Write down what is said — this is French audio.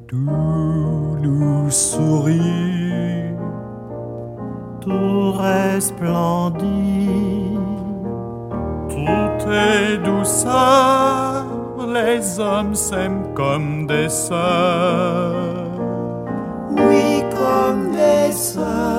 tout nous sourit, tout resplendit, tout est douceur, les hommes s'aiment comme des sœurs. Oui, comme des sœurs.